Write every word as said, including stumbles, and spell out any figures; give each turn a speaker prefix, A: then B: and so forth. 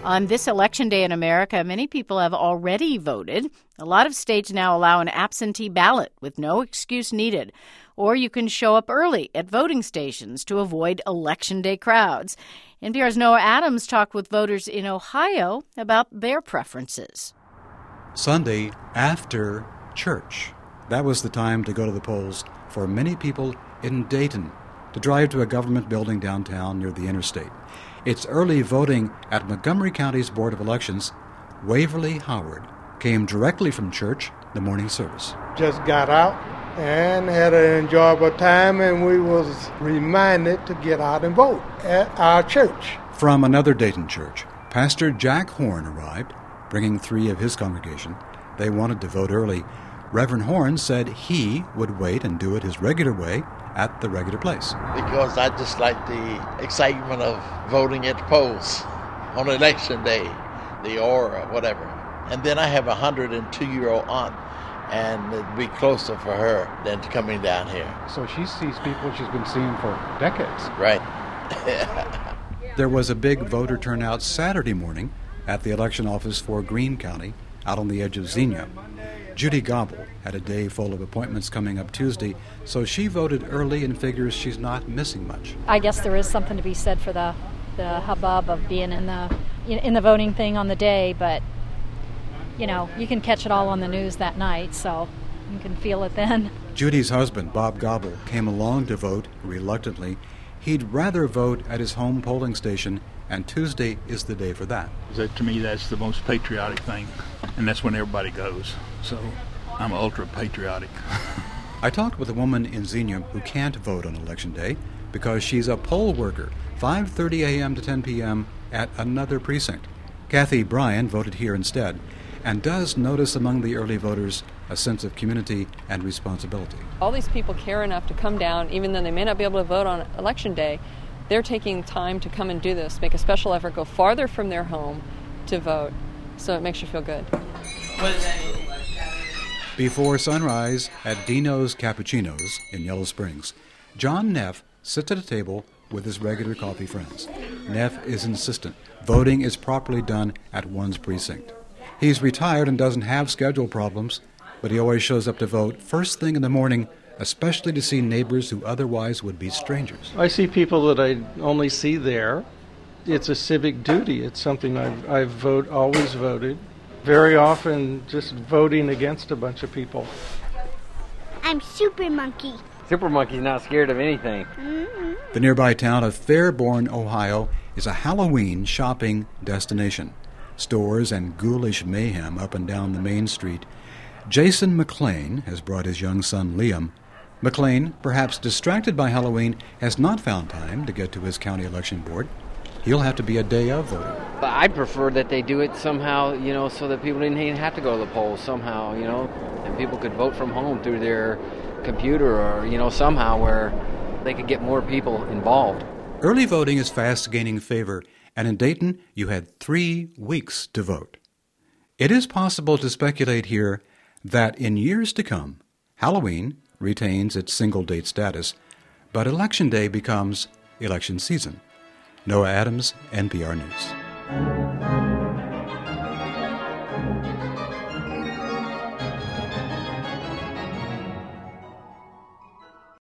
A: On this election day in America, many people have already voted. A lot of states now allow an absentee ballot with no excuse needed. Or you can show up early at voting stations to avoid election day crowds. N P R's Noah Adams talked with voters in Ohio about their preferences.
B: Sunday after church. That was the time to go to the polls for many people in Dayton, to drive to a government building downtown near the interstate. It's early voting at Montgomery County's Board of Elections. Waverly Howard came directly from church, the morning service.
C: Just got out and had an enjoyable time, and we was reminded to get out and vote at our church.
B: From another Dayton church, Pastor Jack Horn arrived, bringing three of his congregation. They wanted to vote early. Reverend Horn said he would wait and do it his regular way at the regular place.
D: Because I just like the excitement of voting at the polls on election day, the aura, whatever. And then I have a one hundred two-year-old aunt, and it'd be closer for her than coming down here.
E: So she sees people she's been seeing for decades.
D: Right.
B: There was a big voter turnout Saturday morning at the election office for Greene County, out on the edge of Xenia. Judy Gobble had a day full of appointments coming up Tuesday, so she voted early and figures she's not missing much.
F: I guess there is something to be said for the, the hubbub of being in the in the voting thing on the day, but, you know, you can catch it all on the news that night, so you can feel it then.
B: Judy's husband, Bob Gobble, came along to vote reluctantly. He'd rather vote at his home polling station, and Tuesday is the day for that.
G: That, to me, that's the most patriotic thing, and that's when everybody goes. So I'm ultra-patriotic.
B: I talked with a woman in Xenia who can't vote on Election Day because she's a poll worker, five thirty a.m. to ten p.m. at another precinct. Kathy Bryan voted here instead and does notice among the early voters a sense of community and responsibility.
H: All these people care enough to come down, even though they may not be able to vote on Election Day. They're taking time to come and do this, make a special effort, go farther from their home to vote. So it makes you feel good.
B: Before sunrise at Dino's Cappuccinos in Yellow Springs, John Neff sits at a table with his regular coffee friends. Neff is insistent voting is properly done at one's precinct. He's retired and doesn't have schedule problems, but he always shows up to vote first thing in the morning, especially to see neighbors who otherwise would be strangers.
C: I see people that I only see there. It's a civic duty. It's something I've, I've vote, always voted. Very often just voting against a bunch of people.
I: I'm Super Monkey.
J: Super Monkey's not scared of anything.
I: Mm-hmm.
B: The nearby town of Fairborn, Ohio, is a Halloween shopping destination. Stores and ghoulish mayhem up and down the main street. Jason McLean has brought his young son Liam. McLean, perhaps distracted by Halloween, has not found time to get to his county election board. He'll have to be a day of voting.
J: I prefer that they do it somehow, you know, so that people didn't even have to go to the polls somehow, you know, and people could vote from home through their computer or, you know, somehow where they could get more people involved.
B: Early voting is fast gaining favor, and in Dayton, you had three weeks to vote. It is possible to speculate here that in years to come, Halloween retains its single-date status, but Election Day becomes election season. Noah Adams, N P R News.